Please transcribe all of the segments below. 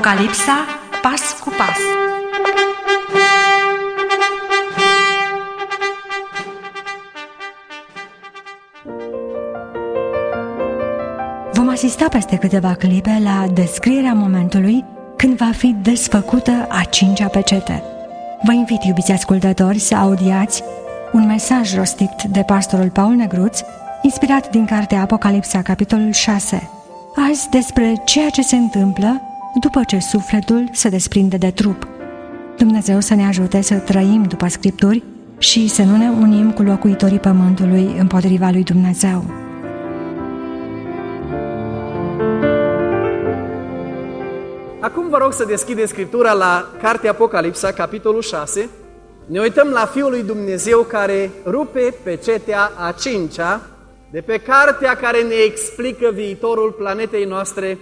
Apocalipsa, pas cu pas. Vom asista peste câteva clipe la descrierea momentului când va fi desfăcută a cincea pecete. Vă invit, iubiți ascultători, să audiați un mesaj rostit de pastorul Paul Negruț, inspirat din cartea Apocalipsa, capitolul 6, azi despre ceea ce se întâmplă după ce sufletul se desprinde de trup. Dumnezeu să ne ajute să trăim după Scripturi și să nu ne unim cu locuitorii pământului împotriva lui Dumnezeu. Acum vă rog să deschideți Scriptura la cartea Apocalipsa, capitolul 6. Ne uităm la Fiul lui Dumnezeu care rupe pecetea a cincea de pe cartea care ne explică viitorul planetei noastre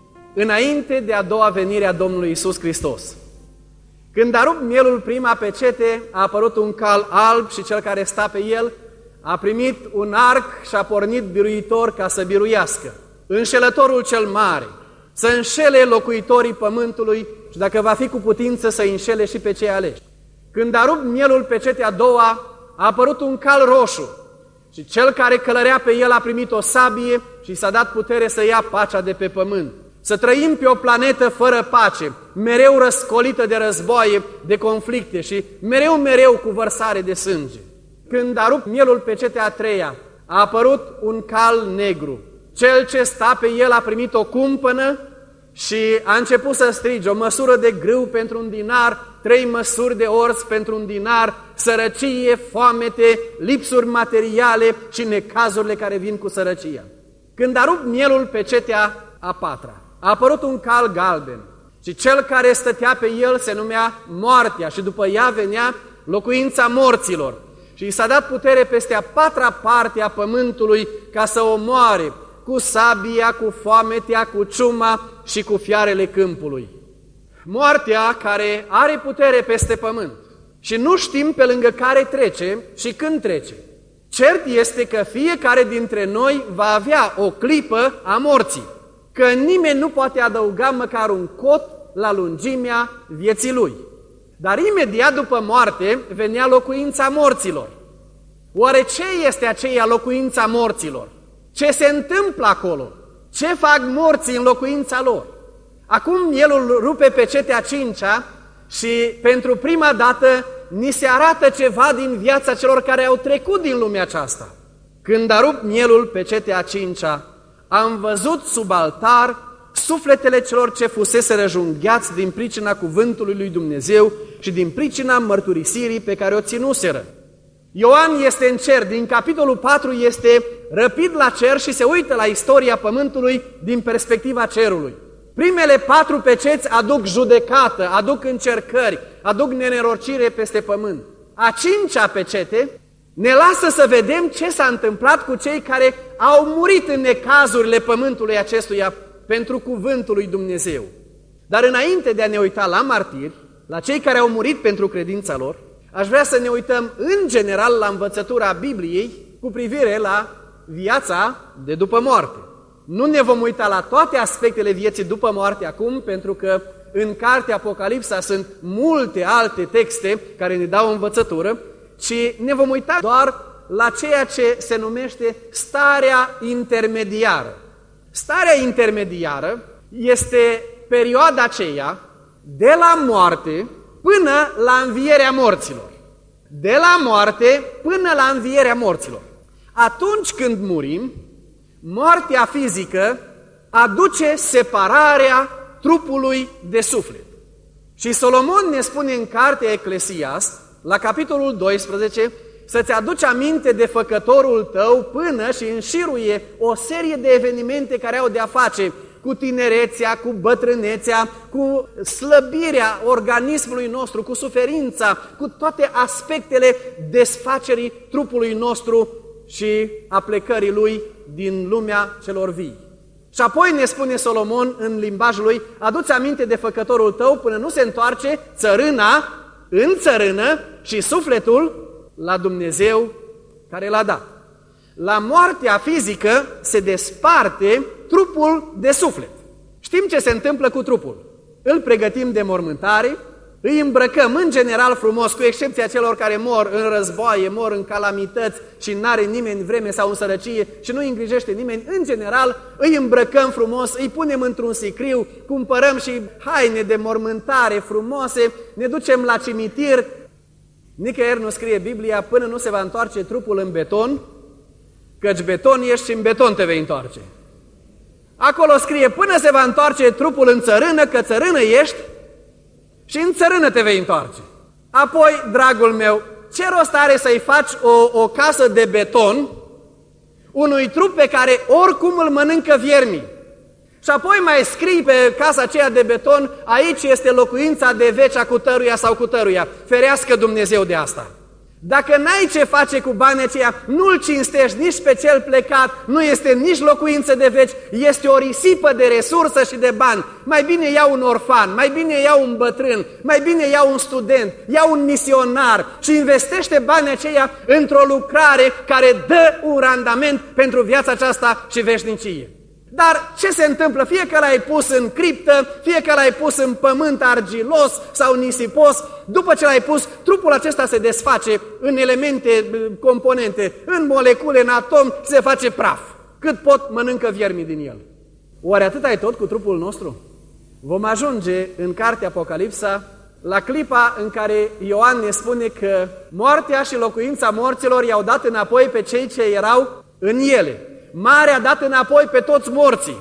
înainte de a doua venire a Domnului Iisus Hristos. Când a rupt mielul prima pecete, a apărut un cal alb și cel care sta pe el a primit un arc și a pornit biruitor ca să biruiască. Înșelătorul cel mare, să înșele locuitorii pământului și dacă va fi cu putință să înșele și pe cei aleși. Când a rupt mielul pecetea a doua, a apărut un cal roșu și cel care călărea pe el a primit o sabie și s-a dat putere să ia pacea de pe pământ. Să trăim pe o planetă fără pace, mereu răscolită de războaie, de conflicte și mereu cu vărsare de sânge. Când a rupt mielul pecetea a treia, a apărut un cal negru. Cel ce sta pe el a primit o cumpănă și a început să strige: o măsură de grâu pentru un dinar, 3 măsuri de orz pentru un dinar, sărăcie, foamete, lipsuri materiale și necazurile care vin cu sărăcia. Când a rupt mielul pecetea a patra, a apărut un cal galben și cel care stătea pe el se numea Moartea și după ea venea locuința morților și i s-a dat putere peste a patra parte a pământului ca să omoare cu sabia, cu foametea, cu ciuma și cu fiarele câmpului. Moartea care are putere peste pământ și nu știm pe lângă care trece și când trece. Cert este că fiecare dintre noi va avea o clipă a morții, că nimeni nu poate adăuga măcar un cot la lungimea vieții lui. Dar imediat după moarte venea locuința morților. Oare ce este aceea locuința morților? Ce se întâmplă acolo? Ce fac morții în locuința lor? Acum mielul rupe pecetea a cincea și pentru prima dată ni se arată ceva din viața celor care au trecut din lumea aceasta. Când a rupt mielul pecetea a cincea, am văzut sub altar sufletele celor ce fusese răjungheați din pricina cuvântului lui Dumnezeu și din pricina mărturisirii pe care o ținuseră. Ioan este în cer, din capitolul 4 este răpit la cer și se uită la istoria pământului din perspectiva cerului. Primele 4 peceți aduc judecată, aduc încercări, aduc nenorocire peste pământ. A cincea pecete ne lasă să vedem ce s-a întâmplat cu cei care au murit în necazurile pământului acestuia pentru cuvântul lui Dumnezeu. Dar înainte de a ne uita la martiri, la cei care au murit pentru credința lor, aș vrea să ne uităm în general la învățătura Bibliei cu privire la viața de după moarte. Nu ne vom uita la toate aspectele vieții după moarte acum, pentru că în cartea Apocalipsa sunt multe alte texte care ne dau învățătură, ci ne vom uita doar la ceea ce se numește starea intermediară. Starea intermediară este perioada aceea de la moarte până la învierea morților. De la moarte până la învierea morților. Atunci când murim, moartea fizică aduce separarea trupului de suflet. Și Solomon ne spune în cartea Eclesiast, la capitolul 12, să-ți aduci aminte de făcătorul tău până și înșiruie o serie de evenimente care au de-a face cu tinerețea, cu bătrânețea, cu slăbirea organismului nostru, cu suferința, cu toate aspectele desfacerii trupului nostru și a plecării lui din lumea celor vii. Și apoi ne spune Solomon în limbajul lui: adu-ți aminte de făcătorul tău până nu se întoarce țărâna în țărână și sufletul la Dumnezeu care l-a dat. La moartea fizică se desparte trupul de suflet. Știm ce se întâmplă cu trupul. îl pregătim de mormântare, îi îmbrăcăm în general frumos, cu excepția celor care mor în războaie, mor în calamități și n-are nimeni vreme sau în sărăcie și nu îi îngrijește nimeni. În general îi îmbrăcăm frumos, îi punem într-un sicriu, cumpărăm și haine de mormântare frumoase, ne ducem la cimitir. Nicăieri nu scrie Biblia până nu se va întoarce trupul în beton, căci beton ești și în beton te vei întoarce. Acolo scrie până se va întoarce trupul în țărână, că țărână ești și în țărână te vei întoarce. Apoi, dragul meu, ce rost are să-i faci o casă de beton unui trup pe care oricum îl mănâncă viermii? Și apoi mai scrii pe casa aceea de beton, aici este locuința de veci a cutăruia sau cutăruia. Ferească Dumnezeu de asta. Dacă n-ai ce face cu banii aceia, nu-l cinstești nici pe cel plecat, nu este nici locuință de veci, este o risipă de resursă și de bani. Mai bine iau un orfan, mai bine iau un bătrân, mai bine iau un student, iau un misionar și investește banii aceia într-o lucrare care dă un randament pentru viața aceasta și veșnicie. Dar ce se întâmplă? Fie că l-ai pus în criptă, fie că l-ai pus în pământ argilos sau nisipos, după ce l-ai pus, trupul acesta se desface în elemente, componente, în molecule, în atom, se face praf. Cât pot, mănâncă viermii din el. Oare atât ai tot cu trupul nostru? Vom ajunge în cartea Apocalipsa la clipa în care Ioan ne spune că moartea și locuința morților i-au dat înapoi pe cei ce erau în ele. Marea a dat înapoi pe toți morții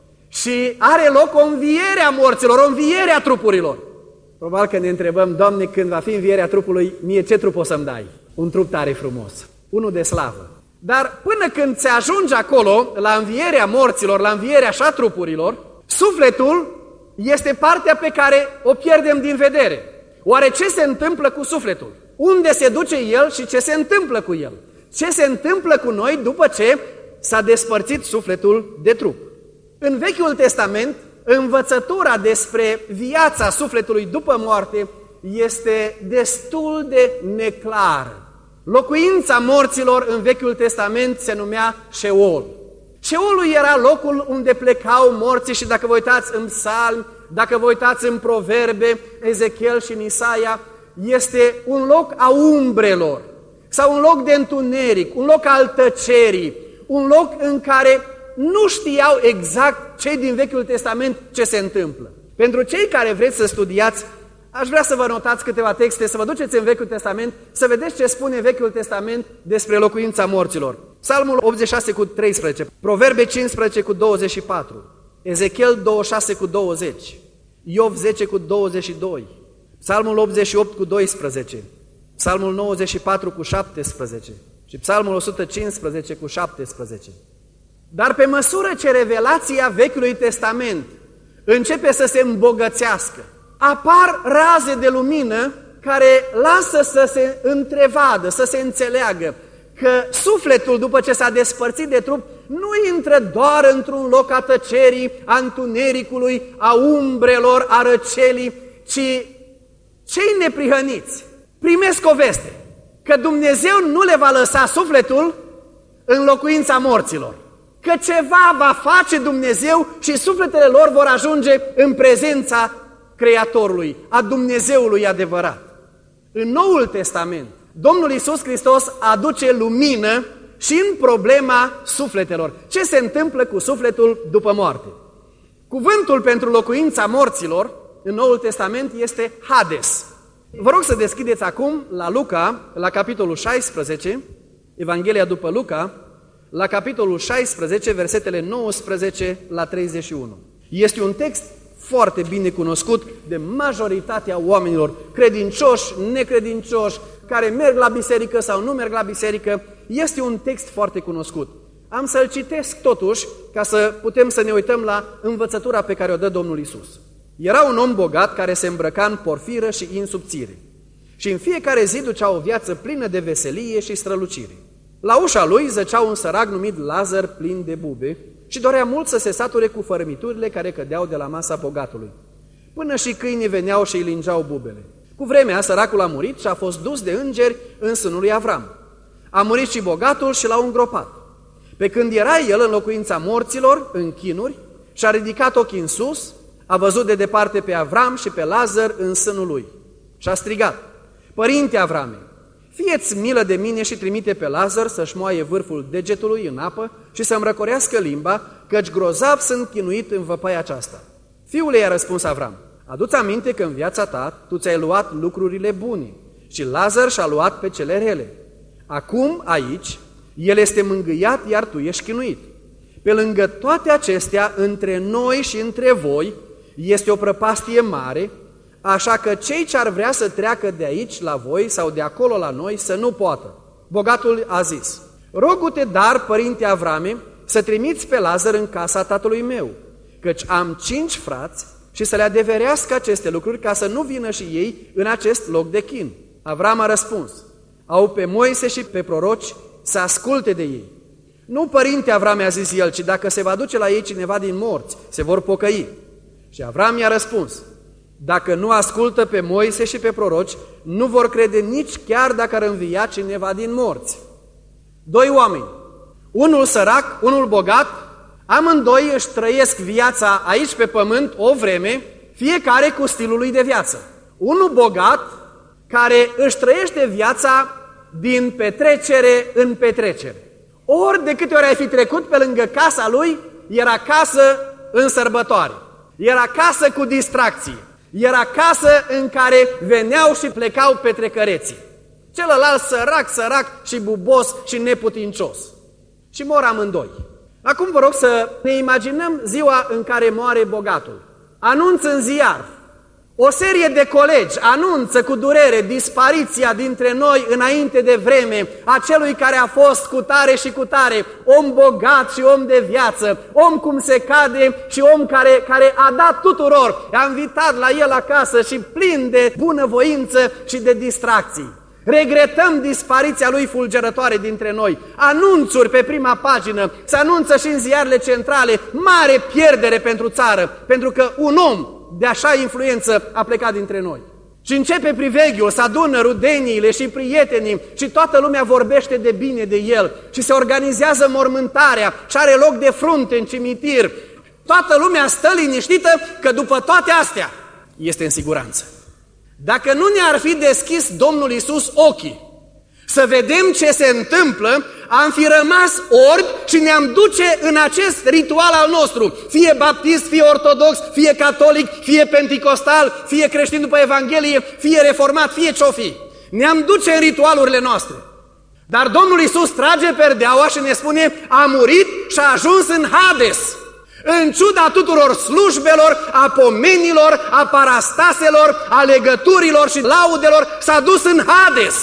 și are loc o înviere a morților, o înviere a trupurilor. Probabil că ne întrebăm, Doamne, când va fi învierea trupului, mie ce trup o să-mi dai? Un trup tare frumos, unul de slavă. Dar până când se ajunge acolo, la învierea morților, la învierea așa trupurilor, sufletul este partea pe care o pierdem din vedere. Oare ce se întâmplă cu sufletul? Unde se duce el și ce se întâmplă cu el? Ce se întâmplă cu noi după ce s-a despărțit sufletul de trup? În Vechiul Testament, învățătura despre viața sufletului după moarte este destul de neclară. Locuința morților în Vechiul Testament se numea Șeol. Șeolul era locul unde plecau morții și dacă vă uitați în Psalmi, dacă vă uitați în Proverbe, Ezechiel și în Isaia, este un loc a umbrelor sau un loc de întuneric, un loc al tăcerii, un loc în care nu știau exact cei din Vechiul Testament ce se întâmplă. Pentru cei care vreți să studiați, aș vrea să vă notați câteva texte, să vă duceți în Vechiul Testament, să vedeți ce spune Vechiul Testament despre locuința morților. Psalmul 86 cu 13, Proverbe 15 cu 24, Ezechiel 26 cu 20, Iov 10 cu 22, Psalmul 88 cu 12, Psalmul 94 cu 17 și Psalmul 115 cu 17. Dar pe măsură ce revelația Vechiului Testament începe să se îmbogățească, apar raze de lumină care lasă să se întrevadă, să se înțeleagă că sufletul, după ce s-a despărțit de trup, nu intră doar într-un loc a tăcerii, a întunericului, a umbrelor, a răcelii, ci cei neprihăniți primesc o veste, că Dumnezeu nu le va lăsa sufletul în locuința morților, că ceva va face Dumnezeu și sufletele lor vor ajunge în prezența Creatorului, a Dumnezeului adevărat. În Noul Testament, Domnul Iisus Hristos aduce lumină și în problema sufletelor. Ce se întâmplă cu sufletul după moarte? Cuvântul pentru locuința morților în Noul Testament este Hades. Vă rog să deschideți acum la Luca, la capitolul 16, Evanghelia după Luca, la capitolul 16, versetele 19 la 31. Este un text foarte bine cunoscut de majoritatea oamenilor, credincioși, necredincioși, care merg la biserică sau nu merg la biserică. Este un text foarte cunoscut. Am să-l citesc totuși ca să putem să ne uităm la învățătura pe care o dă Domnul Iisus. Era un om bogat care se îmbrăca în porfiră și în subțire și în fiecare zi ducea o viață plină de veselie și strălucire. La ușa lui zăcea un sărac numit Lazar plin de bube și dorea mult să se sature cu fărâmiturile care cădeau de la masa bogatului. Până și câinii veneau și îi lingeau bubele. Cu vremea, săracul a murit și a fost dus de îngeri în sânul lui Avram. A murit și bogatul și l-au îngropat. Pe când era el în locuința morților, în chinuri, și-a ridicat ochii în sus, a văzut de departe pe Avram și pe Lazar în sânul lui și a strigat: Părinte Avrame, fie-ți milă de mine și trimite pe Lazar să-și moaie vârful degetului în apă și să-mi răcorească limba, căci grozav sunt chinuit în văpaia aceasta. Fiule, i-a răspuns Avram, adu-ți aminte că în viața ta tu ți-ai luat lucrurile bune și Lazar și-a luat pe cele rele. Acum, aici, el este mângâiat, iar tu ești chinuit. Pe lângă toate acestea, între noi și între voi este o prăpastie mare, așa că cei ce ar vrea să treacă de aici la voi sau de acolo la noi să nu poată. Bogatul a zis: rogu-te, dar, părinte Avrame, să trimiți pe Lazar în casa tatălui meu, căci am 5 frați și să le adeverească aceste lucruri ca să nu vină și ei în acest loc de chin. Avram a răspuns: au pe Moise și pe proroci, să asculte de ei. Nu, părinte Avrame, a zis el, ci dacă se va duce la ei cineva din morți, se vor pocăi. Și Avram i-a răspuns: dacă nu ascultă pe Moise și pe proroci, nu vor crede nici chiar dacă ar învia cineva din morți. 2 oameni, unul sărac, unul bogat, amândoi își trăiesc viața aici pe pământ o vreme, fiecare cu stilul lui de viață. Unul bogat, care își trăiește viața din petrecere în petrecere. Ori de câte ori ai fi trecut pe lângă casa lui, era casă în sărbătoare, era casă cu distracție, era casă în care veneau și plecau petrecăreții. Celălalt sărac și bubos și neputincios. Și mor amândoi. Acum vă rog să ne imaginăm ziua în care moare bogatul. Anunță în ziar. O serie de colegi anunță cu durere dispariția dintre noi înainte de vreme a celui care a fost cu tare și cu tare, om bogat și om de viață, om cum se cade și om care a dat tuturor, a invitat la el acasă și plin de bunăvoință și de distracții. Regretăm dispariția lui fulgerătoare dintre noi. Anunțuri pe prima pagină, se anunță și în ziarele centrale, mare pierdere pentru țară, pentru că un om de așa influență a plecat dintre noi. Și începe priveghiul, se adună rudeniile și prietenii și toată lumea vorbește de bine de el și se organizează mormântarea și are loc de frunte în cimitir. Toată lumea stă liniștită că după toate astea este în siguranță. Dacă nu ne-ar fi deschis Domnul Iisus ochii să vedem ce se întâmplă, am fi rămas orbi și ne-am duce în acest ritual al nostru, fie baptist, fie ortodox, fie catolic, fie penticostal, fie creștin după Evanghelie, fie reformat, fie ce-o fi. Ne-am duce în ritualurile noastre. Dar Domnul Iisus trage perdeaua și ne spune: a murit și a ajuns în Hades. În ciuda tuturor slujbelor, a pomenilor, a parastaselor, a legăturilor și laudelor, s-a dus în Hades.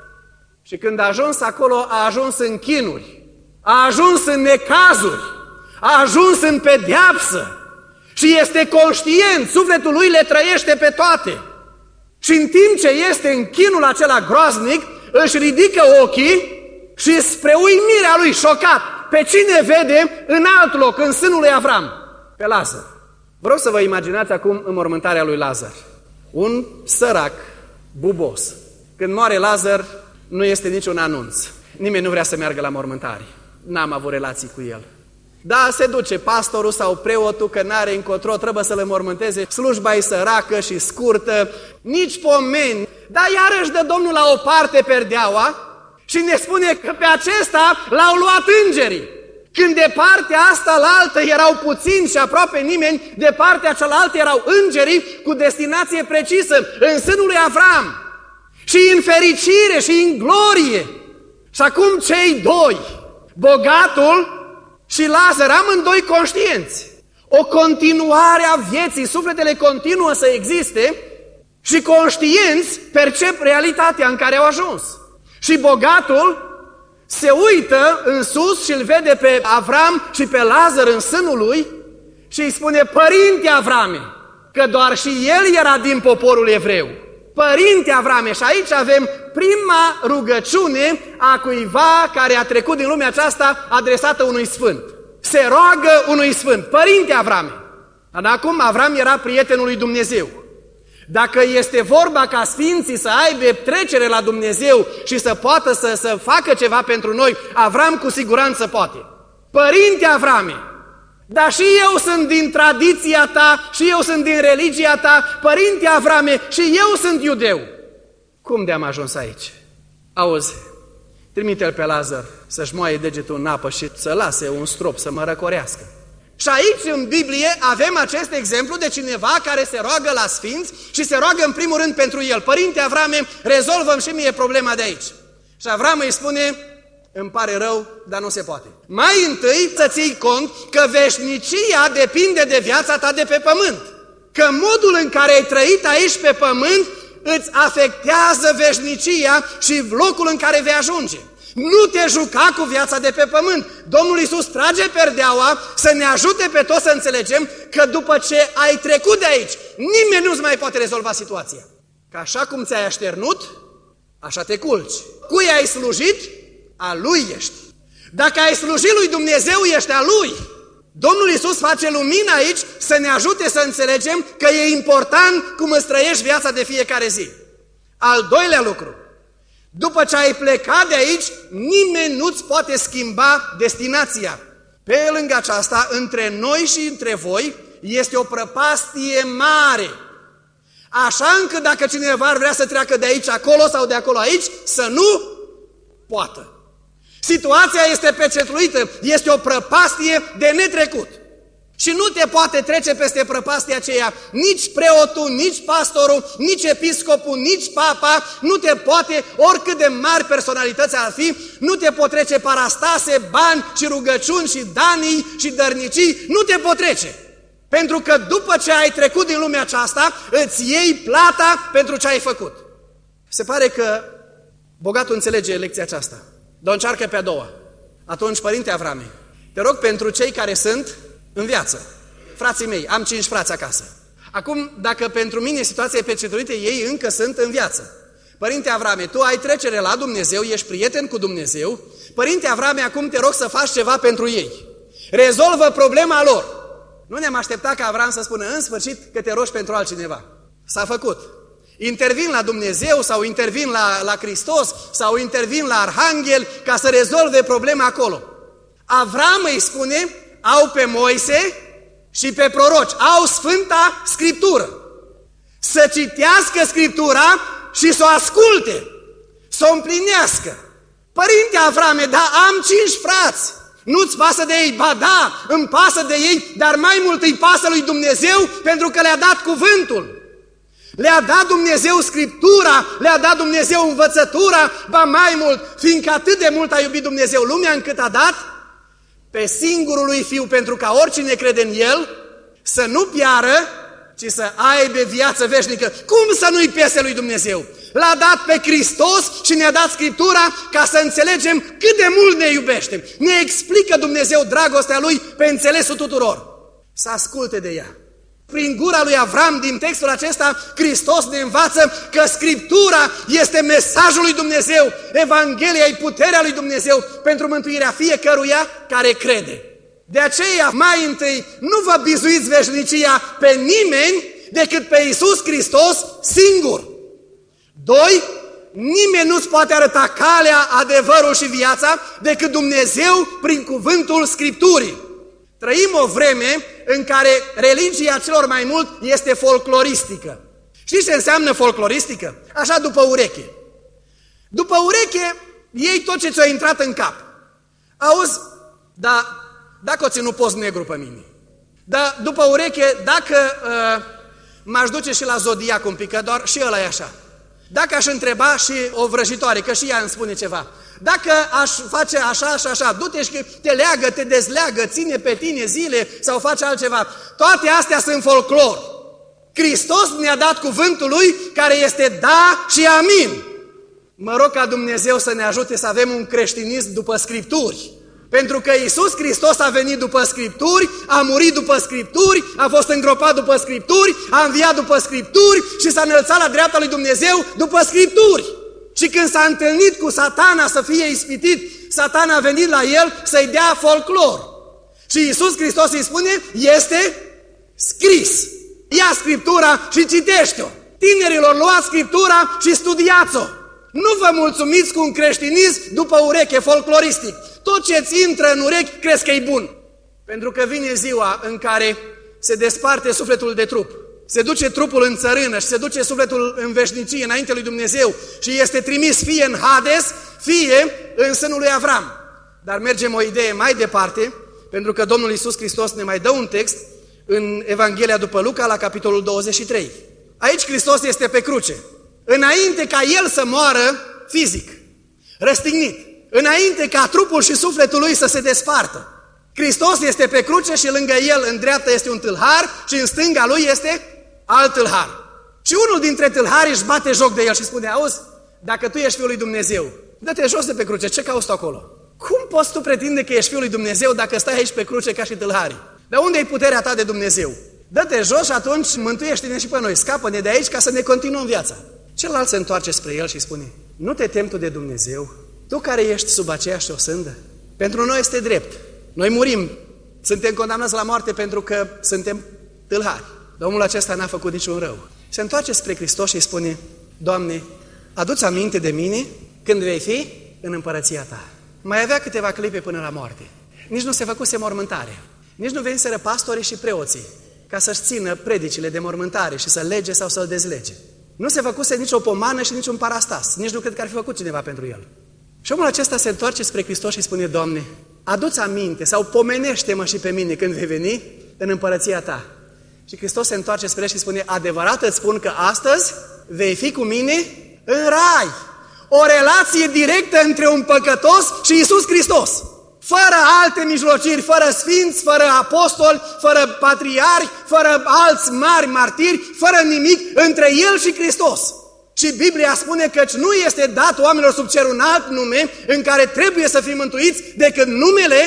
Și când a ajuns acolo, a ajuns în chinuri, a ajuns în necazuri, a ajuns în pedeapsă și este conștient, sufletul lui le trăiește pe toate. Și în timp ce este în chinul acela groaznic, își ridică ochii și spre uimirea lui șocat, pe cine vede în alt loc, în sânul lui Avram? Pe Lazar. Vreau să vă imaginați acum înmormântarea lui Lazar. Un sărac, bubos. Când moare Lazar, nu este niciun anunț. Nimeni nu vrea să meargă la mormântare. N-am avut relații cu el. Da, se duce pastorul sau preotul, că n-are încotro, trebuie să le mormânteze. Slujba e săracă și scurtă, nici pomeni. Dar iarăși dă Domnul la o parte perdeaua și ne spune că pe acesta l-au luat îngerii. Când de partea asta la altă erau puțini și aproape nimeni, de partea cealaltă erau îngerii cu destinație precisă, în sânul lui Avram. Și în fericire și în glorie. Și acum cei doi, bogatul și Lazar, amândoi conștienți. O continuare a vieții, sufletele continuă să existe și conștienți percep realitatea în care au ajuns. Și bogatul se uită în sus și îl vede pe Avram și pe Lazar în sânul lui și îi spune: părinte Avrame, că doar și el era din poporul evreu. Părinte Avrame, și aici avem prima rugăciune a cuiva care a trecut din lumea aceasta adresată unui sfânt. Se roagă unui sfânt: părinte Avrame. Dar acum Avram era prietenul lui Dumnezeu. Dacă este vorba ca sfinții să aibă trecere la Dumnezeu și să poată să facă ceva pentru noi, Avram cu siguranță poate. Părinte Avrame, Dar și eu sunt din tradiția ta, și eu sunt din religia ta, părinte Avrame, și eu sunt iudeu. Cum de-am ajuns aici? Auzi, trimite-l pe Lazar să-și moaie degetul în apă și să lase un strop să mă răcorească. Și aici în Biblie avem acest exemplu de cineva care se roagă la sfinți și se roagă în primul rând pentru el. Părinte Avrame, rezolvă-mi și mie problema de aici. Și Avram îi spune, îmi pare rău, dar nu se poate. Mai întâi să ții cont că veșnicia depinde de viața ta de pe pământ. Că modul în care ai trăit aici pe pământ îți afectează veșnicia și locul în care vei ajunge. Nu te juca cu viața de pe pământ. Domnul Iisus trage perdeaua să ne ajute pe toți să înțelegem că după ce ai trecut de aici, nimeni nu-ți mai poate rezolva situația. Că așa cum ți-ai așternut, așa te culci. Cui ai slujit, a lui ești. Dacă ai slujit lui Dumnezeu, ești a lui. Domnul Iisus face lumină aici să ne ajute să înțelegem că e important cum îți trăiești viața de fiecare zi. Al doilea lucru. După ce ai plecat de aici, nimeni nu-ți poate schimba destinația. Pe lângă aceasta, între noi și între voi, este o prăpastie mare. Așa încât dacă cineva ar vrea să treacă de aici acolo sau de acolo aici, să nu poată. Situația este pecetluită, este o prăpastie de netrecut. Și nu te poate trece peste prăpastia aceea nici preotul, nici pastorul, nici episcopul, nici papa, nu te poate, oricât de mari personalități ar fi, nu te pot trece parastase, bani și rugăciuni și danii și dărnicii, nu te pot trece. Pentru că după ce ai trecut din lumea aceasta, îți iei plata pentru ce ai făcut. Se pare că bogatul înțelege lecția aceasta, dar o încearcă pe a doua. Atunci, părinte Avrame, te rog pentru cei care sunt în viață. Frații mei, am 5 frați acasă. Acum, dacă pentru mine situația e pecetluită, ei încă sunt în viață. Părinte Avrame, tu ai trecere la Dumnezeu, ești prieten cu Dumnezeu. Părinte Avrame, acum te rog să faci ceva pentru ei. Rezolvă problema lor. Nu ne-am așteptat ca Avram să spună în sfârșit că te rogi pentru altcineva. S-a făcut. Intervin la Dumnezeu sau intervin la Hristos sau intervin la Arhanghel ca să rezolve problema acolo. Avram îi spune, au pe Moise și pe proroci, au Sfânta Scriptură. Să citească Scriptura și să o asculte, să o împlinească. Părinte Avrame, da, am 5 frați. Nu-ți pasă de ei? Ba da, îmi pasă de ei, dar mai mult îi pasă lui Dumnezeu pentru că le-a dat cuvântul. Le-a dat Dumnezeu Scriptura, le-a dat Dumnezeu învățătura, ba mai mult, fiindcă atât de mult a iubit Dumnezeu lumea încât a dat pe singurul lui Fiu, pentru ca oricine crede în El să nu piară, ci să aibă viață veșnică. Cum să nu-i piese lui Dumnezeu? L-a dat pe Hristos și ne-a dat Scriptura ca să înțelegem cât de mult ne iubește. Ne explică Dumnezeu dragostea Lui pe înțelesul tuturor. Să asculte de ea. Prin gura lui Avram, din textul acesta, Hristos ne învață că Scriptura este mesajul lui Dumnezeu. Evanghelia e puterea lui Dumnezeu pentru mântuirea fiecăruia care crede. De aceea, mai întâi, nu vă bizuiți veșnicia pe nimeni decât pe Iisus Hristos singur. 2. Nimeni nu-ți poate arăta calea, adevărul și viața decât Dumnezeu prin cuvântul Scripturii. Trăim o vreme în care religia celor mai mult este folcloristică. Știți ce înseamnă folcloristică? Așa după ureche. După ureche iei tot ce ți-a intrat în cap. Auzi, dar dacă o ținut post negru pe mine, dar după ureche, dacă m-aș duce și la zodiac un pic, că doar și ăla e așa. Dacă aș întreba și o vrăjitoare, că și ea îmi spune ceva, dacă aș face așa și așa, du-te și te leagă, te dezleagă, ține pe tine zile sau face altceva. Toate astea sunt folclor. Hristos ne-a dat cuvântul Lui care este da și amin. Mă rog ca Dumnezeu să ne ajute să avem un creștinism după Scripturi. Pentru că Iisus Hristos a venit după Scripturi, a murit după Scripturi, a fost îngropat după Scripturi, a înviat după Scripturi și s-a înălțat la dreapta lui Dumnezeu după Scripturi. Și când s-a întâlnit cu Satana să fie ispitit, Satana a venit la el să-i dea folclor. Și Iisus Hristos îi spune, este scris. Ia Scriptura și citește-o. Tinerilor, luați Scriptura și studiați-o. Nu vă mulțumiți cu un creștinism după ureche folcloristic. Tot ce-ți intră în urechi crezi că e bun. Pentru că vine ziua în care se desparte sufletul de trup. Se duce trupul în țărână și se duce sufletul în veșnicie înainte lui Dumnezeu și este trimis fie în Hades, fie în sânul lui Avram. Dar mergem o idee mai departe, pentru că Domnul Iisus Hristos ne mai dă un text în Evanghelia după Luca, la capitolul 23. Aici Hristos este pe cruce. Înainte ca El să moară fizic, răstignit, înainte ca trupul și sufletul Lui să se despartă, Hristos este pe cruce și lângă El, în dreapta, este un tâlhar și în stânga Lui este alt tâlhar. Și unul dintre tâlhari își bate joc de El și spune: auzi, dacă Tu ești Fiul lui Dumnezeu, dă-te jos de pe cruce, ce cauți tu acolo? Cum poți tu pretinde că ești Fiul lui Dumnezeu dacă stai aici pe cruce ca și tâlharii? Dar unde e puterea Ta de Dumnezeu? Dă-te jos și atunci mântuiește-ne și pe noi, scapă-ne de aici ca să ne continuăm viața. Celălalt se întoarce spre El și spune: nu te temi tu de Dumnezeu, tu care ești sub aceeași osândă? Pentru noi este drept. Noi murim, suntem condamnați la moarte pentru că suntem tâlhari. Dar omul acesta n-a făcut niciun rău. Se întoarce spre Hristos și îi spune: Doamne, adu-ți aminte de mine când vei fi în împărăția Ta. Mai avea câteva clipe până la moarte. Nici nu se făcuse mormântare. Nici nu veniseră pastorii și preoții ca să-și țină predicile de mormântare și să-l lege sau să-l dezlege. Nu se făcuse nici o pomană și nici un parastas. Nici nu cred că ar fi făcut cineva pentru el. Și omul acesta se întoarce spre Hristos și spune: Doamne, adu-ți aminte sau pomenește-mă și pe mine când vei veni în împărăția Ta. Și Hristos se întoarce spre el și spune: adevărat îți spun că astăzi vei fi cu mine în rai. O relație directă între un păcătos și Iisus Hristos. Fără alte mijlociri, fără sfinți, fără apostoli, fără patriarhi, fără alți mari martiri, fără nimic, între El și Hristos. Și Biblia spune că nu este dat oamenilor sub cer un alt nume în care trebuie să fim mântuiți decât numele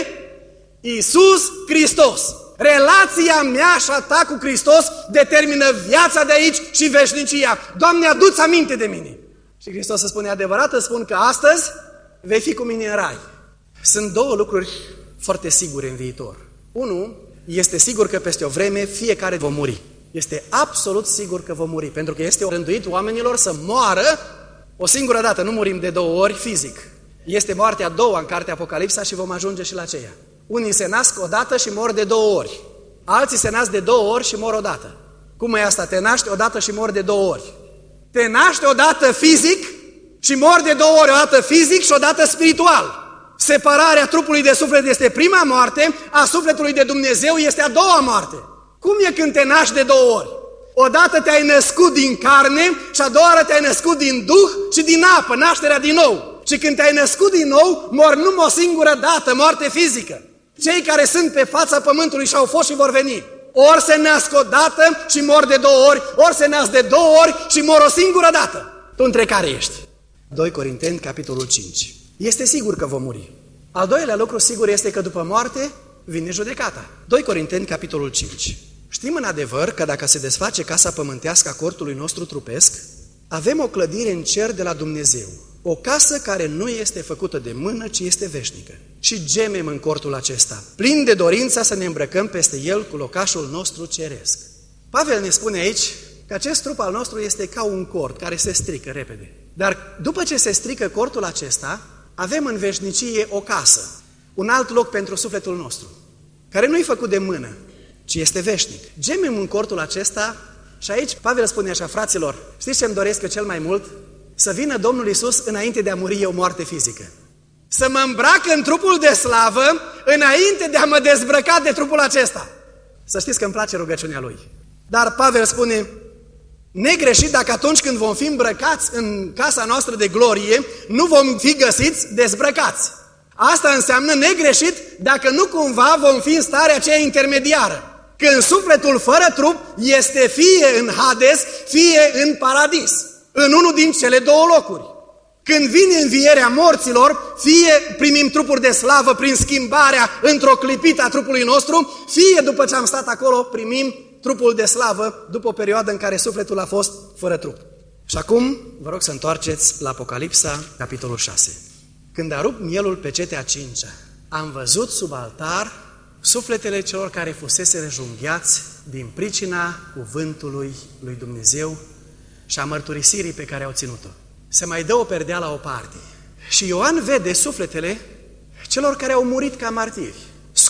Iisus Hristos. Relația mea și a ta cu Hristos determină viața de aici și veșnicia. Doamne, adu-ți aminte de mine. Și Hristos îți spune: adevărat îți spun că astăzi vei fi cu mine în rai. Sunt două lucruri foarte sigure în viitor. Unul, este sigur că peste o vreme fiecare vom muri. Este absolut sigur că vom muri, pentru că este rânduit oamenilor să moară o singură dată. Nu murim de două ori fizic. Este moartea a doua în cartea Apocalipsa și vom ajunge și la aceea. Unii se nasc odată și mor de două ori. Alții se nasc de două ori și mor odată. Cum e asta? Te naști odată și mor de două ori. Te naști odată fizic și mor de două ori, odată fizic și odată spiritual. Separarea trupului de suflet este prima moarte, a sufletului de Dumnezeu este a doua moarte. Cum e când te naști de două ori? Odată te-ai născut din carne și a doua oară te-ai născut din duh și din apă, nașterea din nou. Și când te-ai născut din nou, mor numai o singură dată, moarte fizică. Cei care sunt pe fața pământului și au fost și vor veni, ori se nasc o dată și mor de două ori, ori se nasc de două ori și mor o singură dată. Tu între care ești? 2 Corinteni, capitolul 5. Este sigur că vom muri. Al doilea lucru sigur este că după moarte vine judecata. 2 Corinteni, capitolul 5. Știm în adevăr că dacă se desface casa pământească a cortului nostru trupesc, avem o clădire în cer de la Dumnezeu, o casă care nu este făcută de mână, ci este veșnică. Și gemem în cortul acesta, plin de dorința să ne îmbrăcăm peste el cu locașul nostru ceresc. Pavel ne spune aici că acest trup al nostru este ca un cort care se strică repede. Dar după ce se strică cortul acesta, avem în veșnicie o casă, un alt loc pentru sufletul nostru, care nu e făcut de mână, ci este veșnic. Gemem în cortul acesta și aici Pavel spune așa: fraților, știți ce-mi doresc eu cel mai mult? Să vină Domnul Iisus înainte de a muri eu moarte fizică. Să mă îmbrac în trupul de slavă înainte de a mă dezbrăca de trupul acesta. Să știți că îmi place rugăciunea lui. Dar Pavel spune negreșit dacă atunci când vom fi îmbrăcați în casa noastră de glorie, nu vom fi găsiți dezbrăcați. Asta înseamnă negreșit dacă nu cumva vom fi în starea aceea intermediară, când sufletul fără trup este fie în Hades, fie în paradis, în unul din cele două locuri. Când vine învierea morților, fie primim trupuri de slavă prin schimbarea într-o clipită a trupului nostru, fie după ce am stat acolo primim trupul de slavă după o perioadă în care sufletul a fost fără trup. Și acum vă rog să întoarceți la Apocalipsa, capitolul 6. Când a rupt mielul pe cetea 5-a, am văzut sub altar sufletele celor care fusese rejunghiați din pricina cuvântului lui Dumnezeu și a mărturisirii pe care au ținut-o. Se mai dă o perdea la o parte. Și Ioan vede sufletele celor care au murit ca martiri,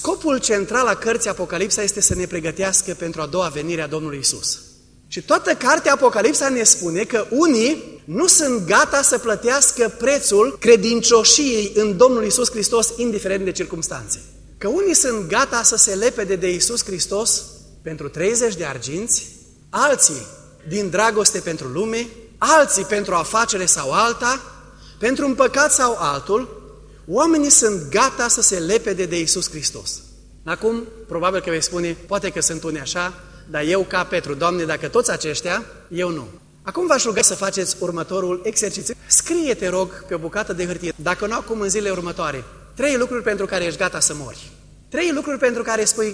Scopul central al cărții Apocalipsa este să ne pregătească pentru a doua venire a Domnului Isus. Și toată cartea Apocalipsa ne spune că unii nu sunt gata să plătească prețul credincioșiei în Domnul Isus Hristos, indiferent de circumstanțe. Că unii sunt gata să se lepede de Isus Hristos pentru 30 de arginți, alții din dragoste pentru lume, alții pentru o afacere sau alta, pentru un păcat sau altul. Oamenii sunt gata să se lepede de Iisus Hristos. Acum, probabil că vei spune, poate că sunt unii așa, dar eu ca Petru, Doamne, dacă toți aceștia, eu nu. Acum v-aș ruga să faceți următorul exercițiu. Scrie, te rog, pe o bucată de hârtie, dacă nu acum în zilele următoare, 3 lucruri pentru care ești gata să mori. 3 lucruri pentru care spui,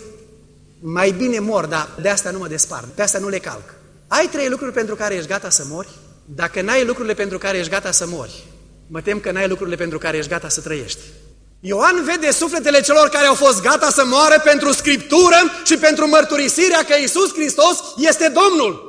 mai bine mor, dar de asta nu mă despart, pe asta nu le calc. Ai 3 lucruri pentru care ești gata să mori? Dacă n-ai lucrurile pentru care ești gata să mori, mă tem că n-ai lucrurile pentru care ești gata să trăiești. Ioan vede sufletele celor care au fost gata să moară pentru Scriptură și pentru mărturisirea că Iisus Hristos este Domnul.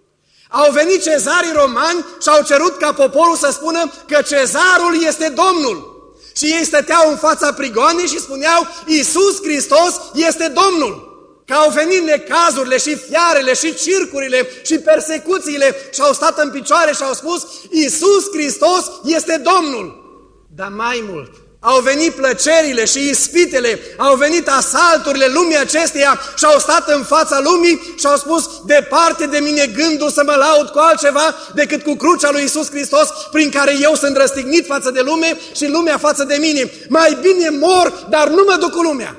Au venit cezarii romani și au cerut ca poporul să spună că cezarul este Domnul. Și ei stăteau în fața prigoanei și spuneau, Iisus Hristos este Domnul. Că au venit necazurile și fiarele și circurile și persecuțiile și au stat în picioare și au spus, Iisus Hristos este Domnul. Dar mai mult, au venit plăcerile și ispitele, au venit asalturile lumii acesteia și au stat în fața lumii și au spus, departe de mine gândul să mă laud cu altceva decât cu crucea lui Iisus Hristos, prin care eu sunt răstignit față de lume și lumea față de mine. Mai bine mor, dar nu mă duc cu lumea.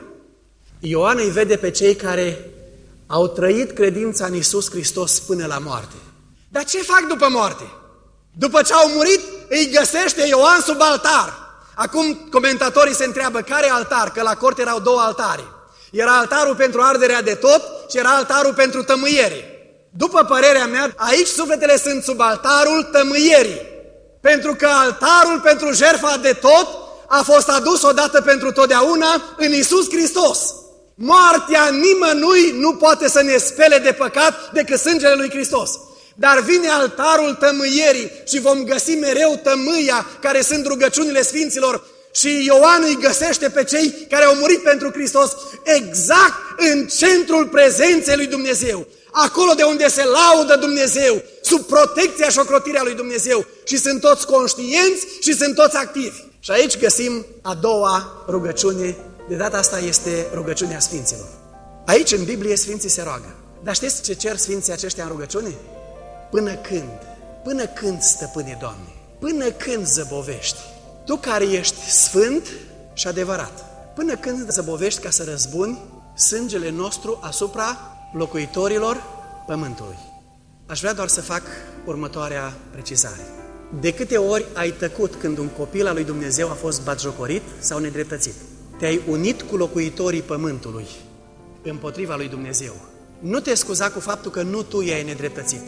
Ioan îi vede pe cei care au trăit credința în Iisus Hristos până la moarte. Dar ce fac după moarte? După ce au murit, îi găsește Ioan sub altar. Acum comentatorii se întreabă, care altar? Că la cort erau 2 altare. Era altarul pentru arderea de tot și era altarul pentru tămâiere. După părerea mea, aici sufletele sunt sub altarul tămâierii. Pentru că altarul pentru jertfa de tot a fost adus odată pentru totdeauna în Iisus Hristos. Moartea nimănui nu poate să ne spele de păcat decât sângele lui Hristos. Dar vine altarul tămâierii și vom găsi mereu tămâia care sunt rugăciunile sfinților și Ioan îi găsește pe cei care au murit pentru Hristos exact în centrul prezenței lui Dumnezeu. Acolo de unde se laudă Dumnezeu, sub protecția și ocrotirea lui Dumnezeu și sunt toți conștienți și sunt toți activi. Și aici găsim a doua rugăciune, de data asta este rugăciunea Sfinților. Aici în Biblie Sfinții se roagă. Dar știți ce cer Sfinții aceștia în rugăciune? Până când? Până când, Stăpâne Doamne? Până când zăbovești? Tu care ești sfânt și adevărat. Până când zăbovești ca să răzbuni sângele nostru asupra locuitorilor pământului? Aș vrea doar să fac următoarea precizare. De câte ori ai tăcut când un copil al lui Dumnezeu a fost batjocorit sau nedreptățit? Te-ai unit cu locuitorii pământului împotriva lui Dumnezeu. Nu te scuza cu faptul că nu tu i-ai nedreptățit.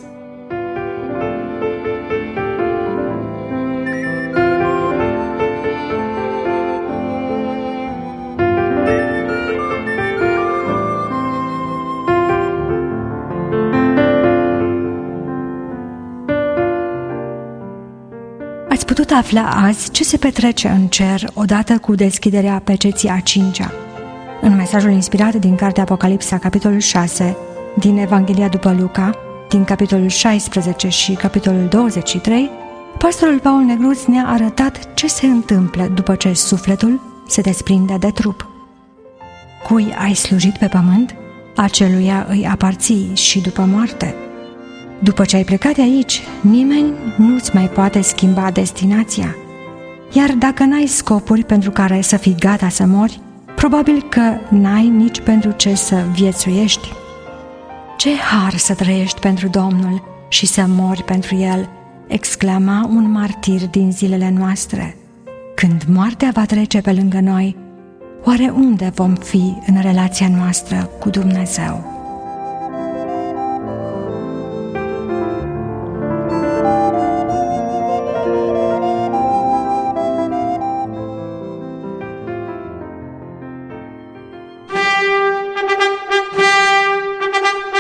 Ați putut afla azi ce se petrece în cer odată cu deschiderea peceții a 5-a. În mesajul inspirat din cartea Apocalipsa, capitolul 6, din Evanghelia după Luca, din capitolul 16 și capitolul 23, pastorul Paul Negruț ne-a arătat ce se întâmplă după ce sufletul se desprinde de trup. Cui ai slujit pe pământ, aceluia îi aparții și după moarte. După ce ai plecat de aici, nimeni nu-ți mai poate schimba destinația. Iar dacă n-ai scopuri pentru care să fii gata să mori, probabil că n-ai nici pentru ce să viețuiești. Ce har să trăiești pentru Domnul și să mori pentru El, exclama un martir din zilele noastre. Când moartea va trece pe lângă noi, oare unde vom fi în relația noastră cu Dumnezeu?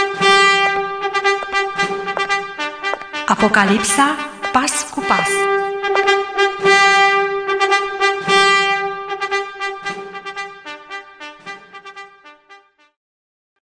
Apocalipsa, pas cu pas.